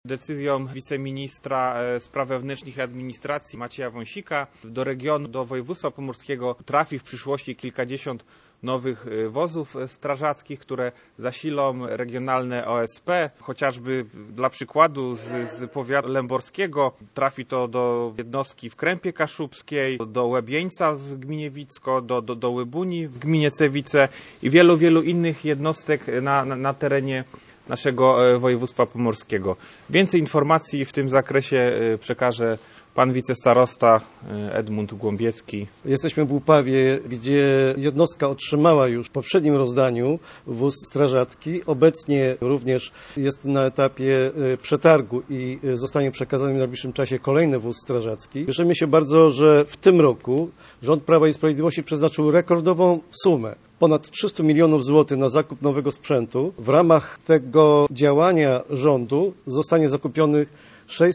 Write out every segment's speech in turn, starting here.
Decyzją wiceministra spraw wewnętrznych i administracji Macieja Wąsika do regionu, do województwa pomorskiego trafi w przyszłości kilkadziesiąt nowych wozów strażackich, które zasilą regionalne OSP. Chociażby dla przykładu z powiatu lęborskiego trafi to do jednostki w Krępie Kaszubskiej, do Łebieńca w gminie Wicko, do Łybuni w gminie Cewice i wielu innych jednostek na terenie naszego województwa pomorskiego. Więcej informacji w tym zakresie przekaże pan wicestarosta Edmund Głąbieski. Jesteśmy w Łupawie, gdzie jednostka otrzymała już w poprzednim rozdaniu wóz strażacki. Obecnie również jest na etapie przetargu i zostanie przekazany w najbliższym czasie kolejny wóz strażacki. Cieszymy się bardzo, że w tym roku rząd Prawa i Sprawiedliwości przeznaczył rekordową sumę. Ponad 300 milionów złotych na zakup nowego sprzętu. W ramach tego działania rządu zostanie zakupionych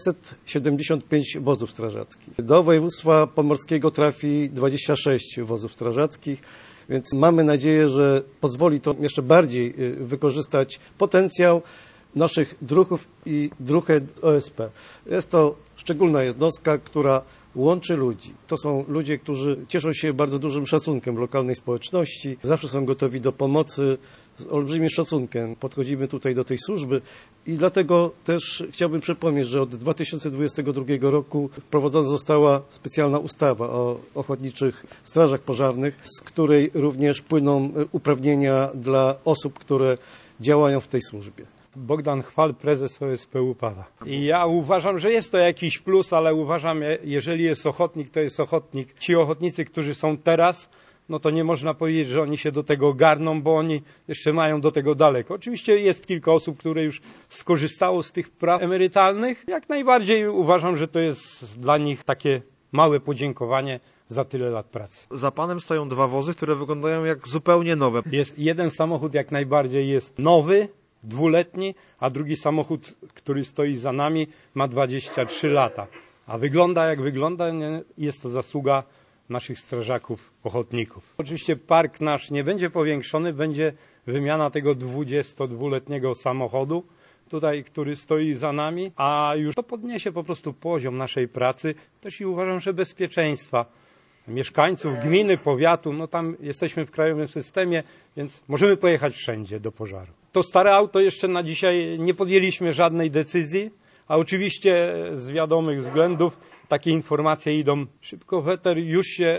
675 wozów strażackich. Do województwa pomorskiego trafi 26 wozów strażackich, więc mamy nadzieję, że pozwoli to jeszcze bardziej wykorzystać potencjał naszych druhów i druhed OSP. Jest to szczególna jednostka, która łączy ludzi. To są ludzie, którzy cieszą się bardzo dużym szacunkiem w lokalnej społeczności, zawsze są gotowi do pomocy, z olbrzymim szacunkiem podchodzimy tutaj do tej służby i dlatego też chciałbym przypomnieć, że od 2022 roku wprowadzona została specjalna ustawa o ochotniczych strażach pożarnych, z której również płyną uprawnienia dla osób, które działają w tej służbie. Bogdan Chwal, prezes OSP Łupawa. I ja uważam, że jest to jakiś plus, ale uważam, jeżeli jest ochotnik, to jest ochotnik. Ci ochotnicy, którzy są teraz, no to nie można powiedzieć, że oni się do tego garną, bo oni jeszcze mają do tego daleko. Oczywiście jest kilka osób, które już skorzystało z tych praw emerytalnych. Jak najbardziej uważam, że to jest dla nich takie małe podziękowanie za tyle lat pracy. Za panem stoją dwa wozy, które wyglądają jak zupełnie nowe. Jest jeden samochód jak najbardziej jest nowy, dwuletni, a drugi samochód, który stoi za nami, ma 23 lata. A wygląda jak wygląda, jest to zasługa naszych strażaków, ochotników. Oczywiście park nasz nie będzie powiększony, będzie wymiana tego 22-letniego samochodu, tutaj, który stoi za nami, a już to podniesie po prostu poziom naszej pracy, też i uważam, że bezpieczeństwa mieszkańców gminy, powiatu, no tam jesteśmy w krajowym systemie, więc możemy pojechać wszędzie do pożaru. To stare auto jeszcze na dzisiaj nie podjęliśmy żadnej decyzji, a oczywiście z wiadomych względów takie informacje idą szybko w eter. Już się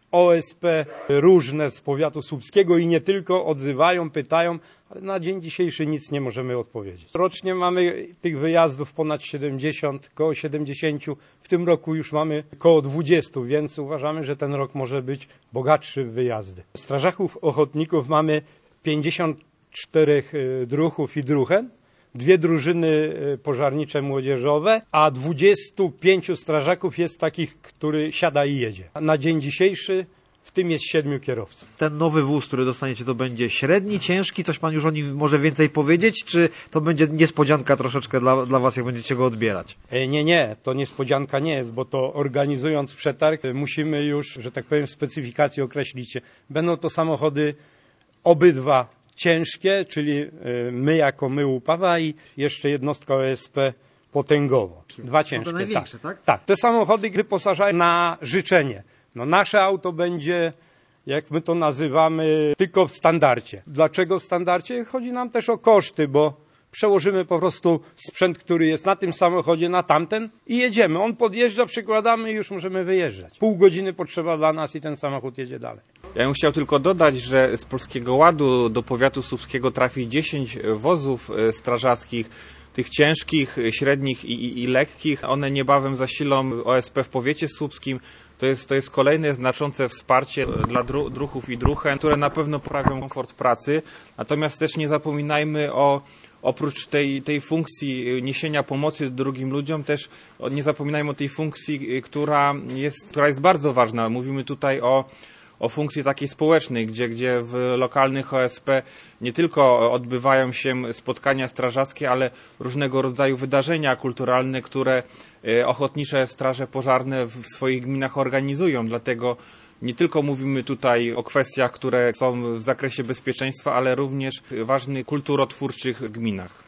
OSP różne z powiatu słupskiego i nie tylko odzywają, pytają, ale na dzień dzisiejszy nic nie możemy odpowiedzieć. Rocznie mamy tych wyjazdów ponad 70, koło 70. W tym roku już mamy koło 20, więc uważamy, że ten rok może być bogatszy w wyjazdy. Strażaków ochotników mamy 54 druhów i druhen, 2 drużyny pożarnicze młodzieżowe, a 25 strażaków jest takich, który siada i jedzie. Na dzień dzisiejszy w tym jest 7 kierowców. Ten nowy wóz, który dostaniecie, to będzie średni, ciężki? Coś pan już o nim może więcej powiedzieć? Czy to będzie niespodzianka troszeczkę dla was, jak będziecie go odbierać? Nie, to niespodzianka nie jest, bo to organizując przetarg musimy już, że tak powiem, specyfikację określić. Będą to samochody obydwa ciężkie, czyli my Łupawa i jeszcze jednostka OSP potęgowo. 2 ciężkie. To największe, tak? Tak. Te samochody wyposażają na życzenie. No nasze auto będzie, jak my to nazywamy, tylko w standardzie. Dlaczego w standardzie? Chodzi nam też o koszty, bo przełożymy po prostu sprzęt, który jest na tym samochodzie, na tamten i jedziemy. On podjeżdża, przykładamy i już możemy wyjeżdżać. Pół godziny potrzeba dla nas i ten samochód jedzie dalej. Ja bym chciał tylko dodać, że z Polskiego Ładu do powiatu słupskiego trafi 10 wozów strażackich, tych ciężkich, średnich i lekkich. One niebawem zasilą OSP w powiecie słupskim. To jest kolejne znaczące wsparcie dla druhów i druhen, które na pewno poprawią komfort pracy. Natomiast też nie zapominajmy oprócz tej funkcji niesienia pomocy drugim ludziom, też nie zapominajmy o tej funkcji, która jest bardzo ważna. Mówimy tutaj o funkcji takiej społecznej, gdzie w lokalnych OSP nie tylko odbywają się spotkania strażackie, ale różnego rodzaju wydarzenia kulturalne, które ochotnicze straże pożarne w swoich gminach organizują. Dlatego nie tylko mówimy tutaj o kwestiach, które są w zakresie bezpieczeństwa, ale również ważnych kulturotwórczych gminach.